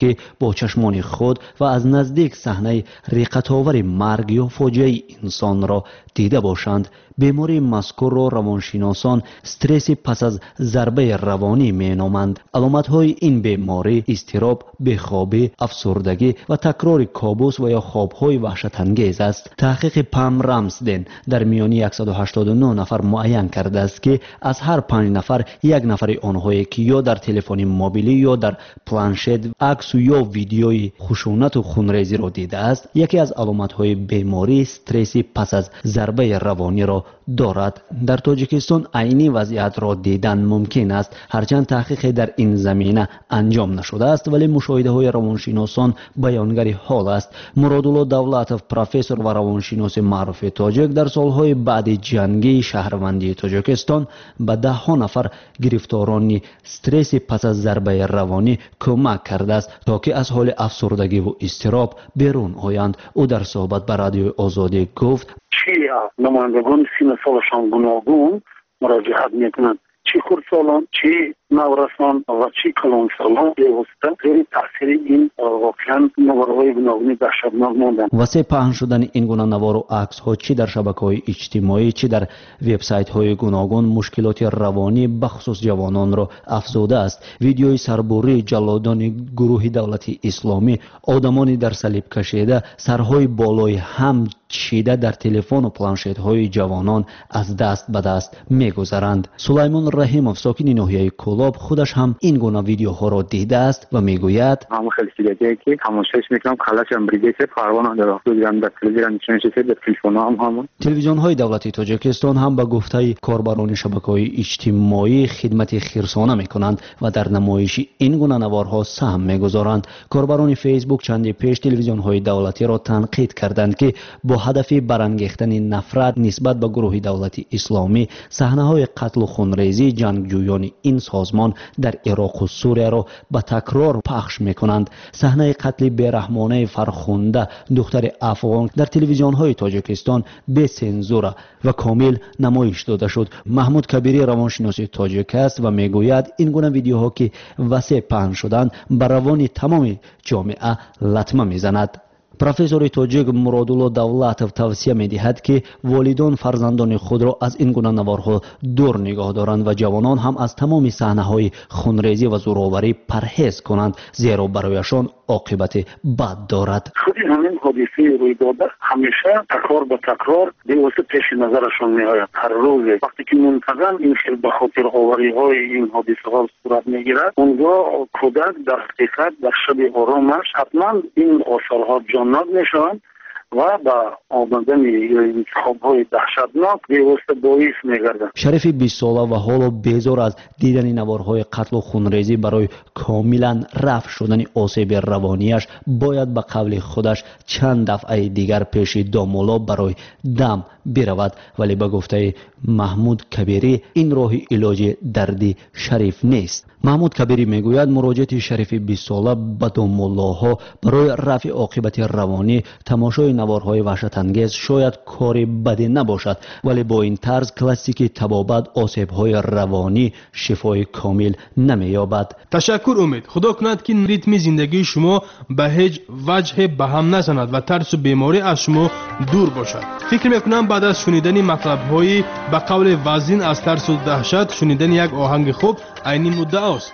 که با چشمان خود و از نزدیک صحنه ریقت‌آور مرگ یا فاجعه انسان را دیده باشند. بیماری مذکور را روانشناسان استرس پس از ضربه روانی می‌نامند. علامت‌های این بیماری اضطراب، بی‌خوابی، افسردگی و تکرار کابوس و یا خواب‌های وحشت‌انگیز است. تحقیق پم رامسدن در میان 189 نفر معین کرده است که از هر 5 نفر یک نفر آنهایی که یا در تلفن موبیلی یا در پلانشت عکس یا ویدیوی خشونت و خونریزی را دیده است، یکی از علامت‌های بیماری استرس پس از ضربه روانی را دارد. در تاجیکستان عینی وضعیت را دیدن ممکن است، هرچند تحقیق در این زمینه انجام نشده است، ولی مشاهده‌های روانشناسان بیانگر حال است. مرادالله دولتов، پروفسور و روانشناس معروف تاجیک، در سالهای بعد جنگی شهروندی تاجیکستان به 10 نفر گرفتاران استرس پس از ضربه روانی کمک کرده است تا که از حال افسردگی و اضطراب بیرون آیند. او در صحبت با رادیو آزادی گفت: چی نمایندگان سین سالشان گوناگون مراجعت میکنند، چی خردسالان، چی نورسان و چی کلانسالان بیوسته زیر تاثیر این واقعا نوارهای گوناگونی وحشتناک ماندن. واسه پهن شدن این گونه نوار و عکس ها چی در شبکه‌های اجتماعی چی در وبسایت های گوناگون مشکلات روانی بخصوص جوانان را افزوده است. ویدیوی سربوری جلادان گروه دولت اسلامی، آدمانی در صلیب کشیده، سرهای بالای هم چیده در تلفن و پلانشت های جوانان از دست به دست میگذرند. سلیمان رحیمов، ساکن ناحیه کولاب، خودش هم این گونه ویدیوها را دیده است و میگوید: همون خیلی چیزایی که تماشاش میکنم کلاشم بریده پروانه داره میگیرم در تلویزیون نشونش در تلفن هم تلویزیون های دولتی تاجیکستان هم به گفته کاربران شبکه‌های اجتماعی خدمت خیرسانه میکنند و در نمایش این گونه نوارها سهم میگذارند. کاربران فیسبوک چندی پیش تلویزیون های دولتی را تنقید کردند که با هدف برانگیختن نفرت نسبت به گروه دولت اسلامی صحنه های قتل و خونریزی جنگجویان این سازمان در عراق و سوریه را به تکرار پخش میکنند. صحنه قتل بیرحمانه فرخنده دختر افغان در تلویزیون های تاجیکستان به سنزور و کامل نمایش داده شد. محمود کبیری روانشناس تاجیک است و میگوید این گونه ویدیوها که وسیع پهن شدند بر روان تمام جامعه لطمه میزند. پروفسور تاجیک مرادالله دولتov توصیه می‌دهد که والدان فرزندان خود را از این گونه نوارها دور نگاه دارند و جوانان هم از تمام صحنه‌های خونریزی و زورآوری پرهیز کنند، زیرا برایشان عاقبت بد دارد. خود همین حادثه روی داده همیشه تکرار به تکرار بی‌واسطه پیش نظرشان میآید. هر روز وقتی که منتظم این خیلی به خاطر آوری‌های این حادثه‌ها صورت میگیرد، اونجا کودک در حقیقت در شب آرامش حتما این آثارها جانب میشوند و با آمدن خواب‌های دهشتناک بی‌واسطه باعث می‌گردند. شریف 20 ساله و حالا بیزار از دیدن نوارهای قتل و خونریزی برای کاملا رفع شدن آسیب روانیش باید به قول خودش چند دفعه دیگر پیش دامولا برای دم برود، ولی به گفته محمود کبیری این راه علاج دردی شریف نیست. محمود کبیری میگوید مراجعه شریف 20 ساله به دامولاها برای رفع عاقبت روانی تماشای نوارهای وحشت‌انگیز شاید کاری بدی نباشد، ولی با این طرز کلاسیک تبابت آسیب‌های روانی شفای کامل نمی‌یابد. تشکر امید. خدا کند که ریتم زندگی شما به هیچ وجه به هم نزند و ترس و بیماری از شما دور باشد. فکر میکنم بعد از شنیدن مطلب‌های به قول وزین از ترس و دهشت شنیدن یک آهنگ خوب عینی مدعا است.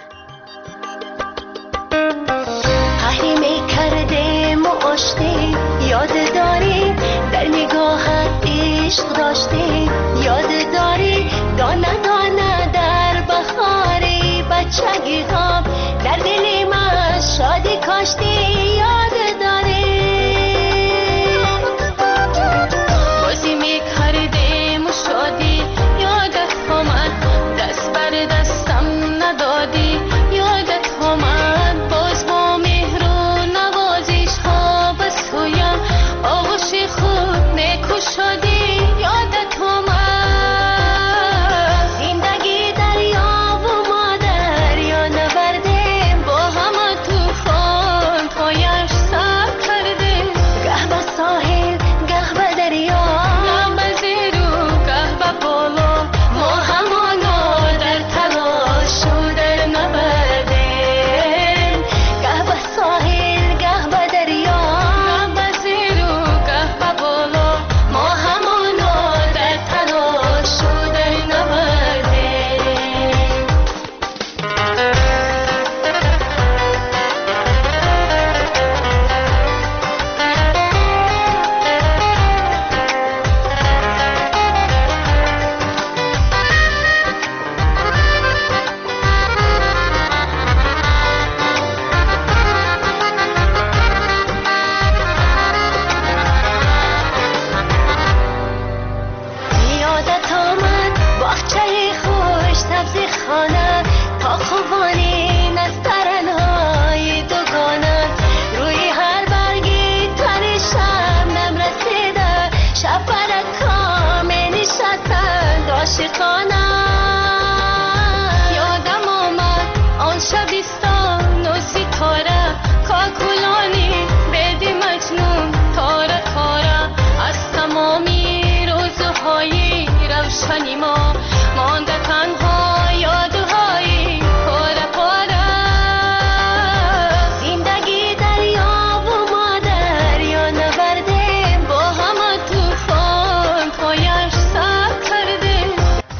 یاد داری در نگاهت عشق داشتی، یاد داری دانه دانه در بخاری بچگی ها در دل من شادی کاشتی، یاد داری بازی میکردیم و شادی، یادت آمد دست بر دستم ندادی،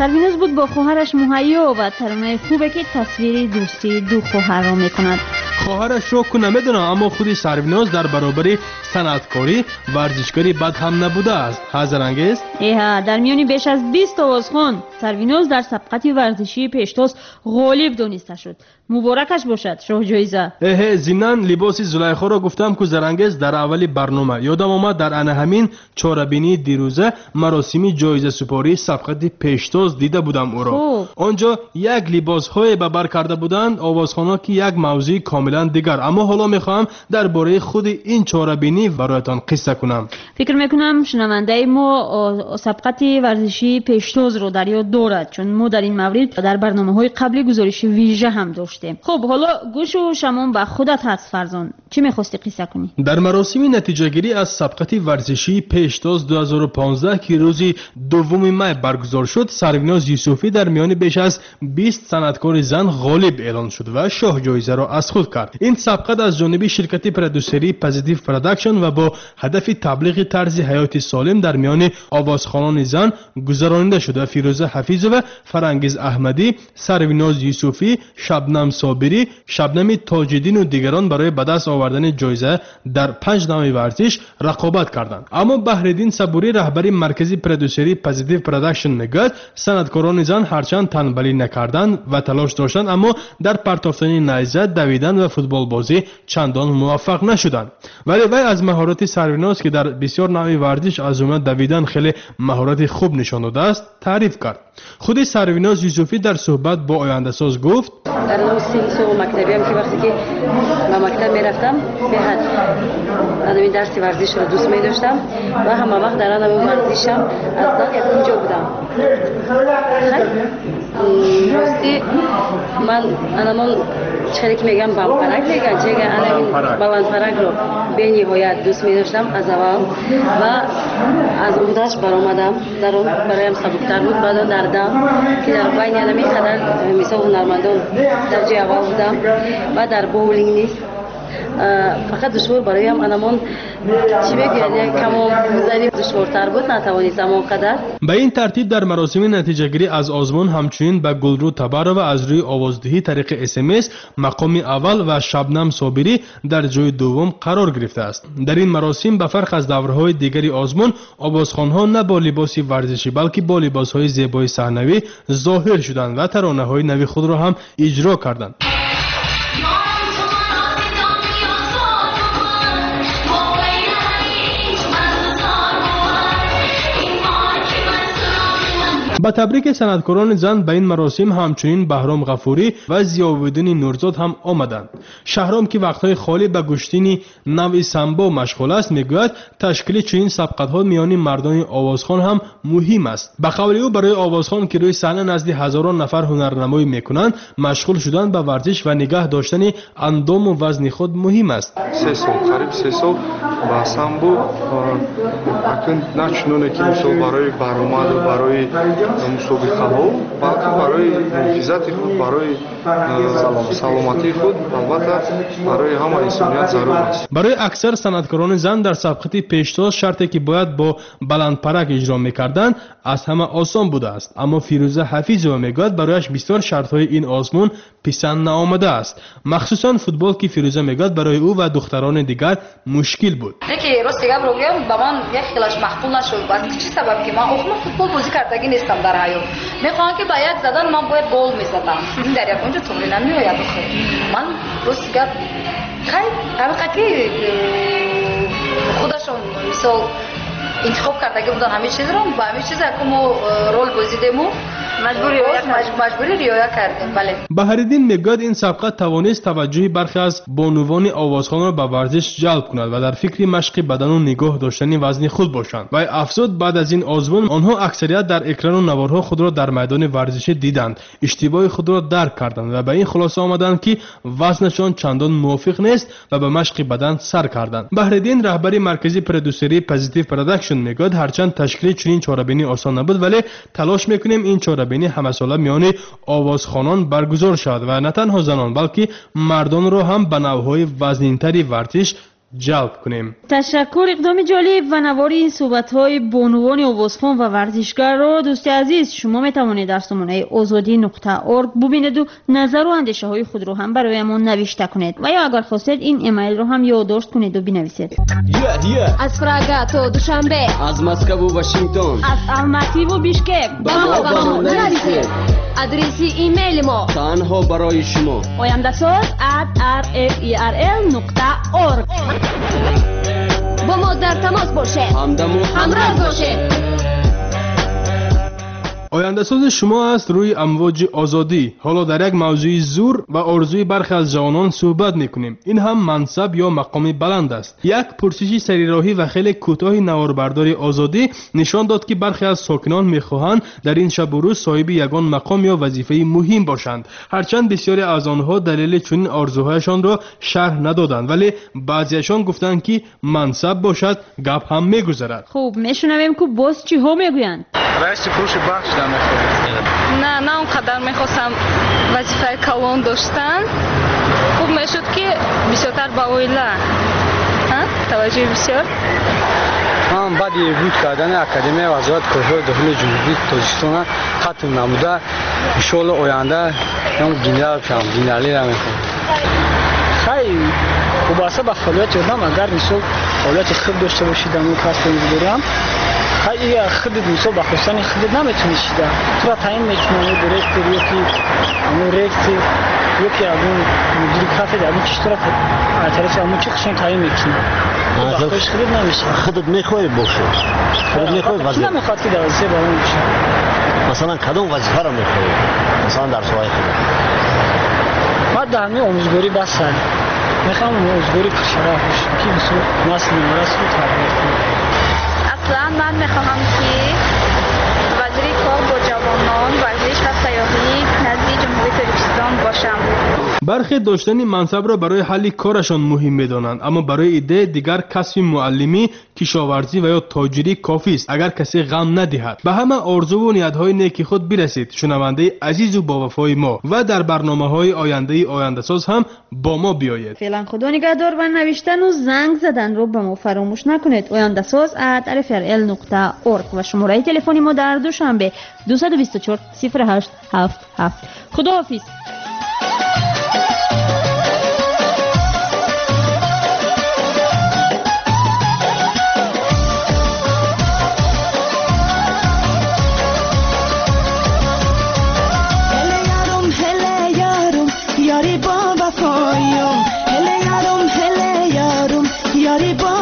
سروینوز بود با خواهرش مهیا و ترانه خوبه که تصویر دوستی دو خواهر را میکند. خواهرش رو که نمیدونم، اما خودی سروینوز در برابر صنعتکاری ورزشکاری بد هم نبوده است. حاضرانگیز در میانی بیش از 20 آوازخوان سروینوز در سبقت ورزشی پیشتاز غالب دانسته شد. مبارکش باشد شاه جایزه. ضمناً لباس زلیخا را گفتم که زرانگیز در اولی برنامه یادم آمد در آن همین چهاربینی دیروزه مراسمی جایزه سپاری سبقت پیشتاز دیده بودم او را. آنجا یک لباس های به بر کرده بودند آوازخوانا که یک موضوع کاملا دیگر، اما حالا میخواهم درباره خود این چهاربینی برایتان قصه کنم. فکر میکنم شنونده ما سبقت ورزشی پیشتاز رو در یاد دارد، چون ما در این مورد در برنامه‌های قبلی گزارش ویژه هم داشتیم. خب حالا گوش و شمون به خودت هست فرزان، چی میخواستی قصه کنی؟ در مراسم نتیجه گیری از سبقت ورزشی پیشتاز 2015 که روز 2 می برگزار شد، سرویناز یوسفی در میان بیش از 20 صنعتکار زن غالب اعلان شد و شاه جایزه را از خود کرد. این سبقت از جانب شرکت پرودوسری پازیتیو پروداکشن و با هدف تبلیغ طرز حیات سالم در میان آوازخوانان زن گذرانیده شده. فیروزه حفیظ و فرانگیز احمدی، سرویناز یوسفی، شبنم صابری، شبنم تاج‌الدین و دیگران برای به دست آوردن جایزه در 5 نوع ورزش رقابت کردند. اما بهرالدین صبوری رهبر مرکزی پرودوسری پازیتیو پروداکشن میگوید صنعتکاران زن هرچند تنبلی نکردند و تلاش داشتند، اما در پرتافتن نیزه، دویدن و فوتبال بازی چندان موفق نشدند. ولی وی از مهارت سرویناز که در بسیار نوع ورزش از جمله دویدن خیلی مهارت خوب نشان داده است تعریف کرد. خود سرویناز یوسفی در صحبت با آینده ساز گفت: در اون سال مکتبی هم که وقتی که به مکتب میرفتم به حد این درس ورزش رو دوست می داشتم و همه وقت در آن ورزشم از دل اینجا بودم. راستی من انمان چریک میگم بمپرک میگن چه انم بلندپرک رو به نهایت دوست می داشتم از اول و از اودش برآمدم. در اون برایم سبکتر بود. بعد دردم که در بین انمی قدر مثال هنرمندان در جای اول بودم و در بولینگ نیست فقط دشوار برایم انمان چی بگویم کمون زنی دشوارتر بود نتوانستم اونقدر. به این ترتیب در مراسم نتیجه گیری از آزمون همچنین به گلرو تبر و از روی آوازدهی طریق SMS مقام اول و شبنم صابری در جای دوم قرار گرفته است. در این مراسم به فرق از دورهای دیگری آزمون آوازخوانها نه با لباس ورزشی بلکه با لباسهای زیبای صحنوی ظاهر شدند و ترانه‌های نوی خود را هم اجرا کردند. با تبریک صنعتکاران زن به این مراسم همچنین بهرام غفوری و ضیاءالدین نورزاد هم آمدند. شهرام که وقتهای خالی به گشتن نوع سمبا مشغول است میگوید تشکیل چنین سبقت‌ها میان مردان آوازخوان هم مهم است. به قول او برای آوازخوان که روی صحنه نزد هزاران نفر هنرنمایی میکنند مشغول شدن به ورزش و نگاه داشتن اندام و وزن خود مهم است. 3 سال قریب 3 سال با سمبو اکنون نه چنونه که مثال برای برآمد و برای مسابقه‌ها بلکه برای محافظت خود، برای سلامتی خود، البته برای همه انسانیت ضرور است. برای اکثر صنعتکاران زن در سبقت پیشتاز شرطی که باید با بلندپرک اجرا می‌کردند از همه آسان بوده است، اما فیروزه حفیظ و میگوید برایش بسیار شرط‌های این آزمون پسند نآمده است، مخصوصا فوتبال که فیروزه میگوید برای او و دختران دیگر مشکل بود. یکی راست دیگه بگم با من یک خیلیش مقبول نشد. بعد چه سبب که من اخم فوتبال بازی کردگی نیستم در حیات. میخوام که با یک زدن من باید گل میزدم. این در یک اونجا تمرین نمیآید آخه. من راست دیگه خیلی حقیقتی خودشون مثال انتخاب کردگی بودن همه چیز رو با همه چیز که ما رول بازیدیم مجبوری رعایت کردیم. بله. بهرالدین میگوید این سبقت توانست توجه برخی از بانوان آوازخوان را به ورزش جلب کند و در فکر مشق بدن و نگاه داشتن وزن خود باشند. و افزود بعد از این آزمون آنها اکثریت در اکران و نوارها خود را در میدان ورزش دیدند، اشتباه خود را درک کردند و به این خلاصه آمدند که وزنشان چندان موافق نیست و به مشق بدن سر کردند. بهرالدین رهبر مرکزی پرودوسری پازیتیو پروداکشن میگوید هرچند تشکیل چنین چهاربینی آسان نبود ولی تلاش میکنیم این چهاربینی همه ساله میان آوازخوانان برگزار شود و نه تنها زنان بلکه مردان را هم به نوعهای وزنین‌تری ورزش جلب کنیم. تشکر. اقدام جالب و نوار این صحبت‌های بانوان آوازخوان و ورزشگر را دوست عزیز شما میتوانید در سامانه azadi.org ببینید و نظر و اندیشه های خود رو هم برایمان نوشته کنید و یا اگر خواستید این ایمیل رو هم یادداشت کنید و بنویسید. از پراگا تا دوشنبه، از مسکو و واشنگتن، از الماتی و بیشکک با ما نویسید. آدرس ایمیل ما تنها برای شما oyandasaz@rferl.org. با ما در تماس باشید، همراه باشید. آینده ساز شما است روی امواج آزادی. حالا در یک موضوع زور و آرزوی برخی از جوانان صحبت میکنیم. این هم منصب یا مقام بلند است. یک پرسش سریراهی و خیلی کوتاه نواربردار آزادی نشان داد که برخی از ساکنان میخواهند در این شب و روز صاحب یگان مقام یا وظیفه مهم باشند. هرچند بسیاری از آنها دلیل چنین آرزوهایشان را شرح ندادند، ولی بعضیشان گفتند که منصب باشد گپ هم میگذرد. خوب میشنویم که باز چی ها میگویند. رئیس فروش بخش در میخواهید؟ نه اونقدر میخواستم وظیفه کلان داشتن. خوب میشد که بسیارتر با اویله توجه بسیار. من بعد بود کردن اکادمی وزارت کارهای داخلی جمهوری تاجیکستان ختم نموده. انشالله آینده من گنرال شم، گنرالی را میخوام. خیلی وابسته به فعالیت آدم اگر مثلا فعالیت خوب داشته باشید در اون کسب می‌گذارم خیلی خودت مثلا با خواستن خودت نمیتونی شده تو را تعیین میکنی دایرکتور یکی اون رئیس یکی اون مدیر کافه در اون طرف از طرف اون چه خشن تعیین میکنی خودش خودت نمیشه خودت میخوای باشه خودت میخوای وظیفه نمیخواد که وظیفه برام باشه مثلا کدوم وظیفه را میخوای مثلا در سوای خودت ما در همین آموزگاری بس میخوام آموزگاری کشورها باشه که مثلا نسل نورس رو تربیت کنه. اصلا من میخواهم که وزیر کار با جوانان ورزش و سیاحی نزد جمهوری تاجیکستان باشم. برخی داشتن منصب را برای حل کارشان مهم می‌دانند، اما برای ایده دیگر کسب معلمی، کشاورزی و یا تاجری کافی است اگر کسی غم ندهد. به همه آرزو و نیت‌های نیک خود برسید. شنونده عزیز و با وفای ما و در برنامه‌های آینده ساز هم با ما بیایید. فعلا خدا نگهدار و نوشتن و زنگ زدن رو به ما فراموش نکنید. oyandasaz@rferl.org و شماره تلفنی ما در دوشنبه 224 0877. خداحافظ. یاری با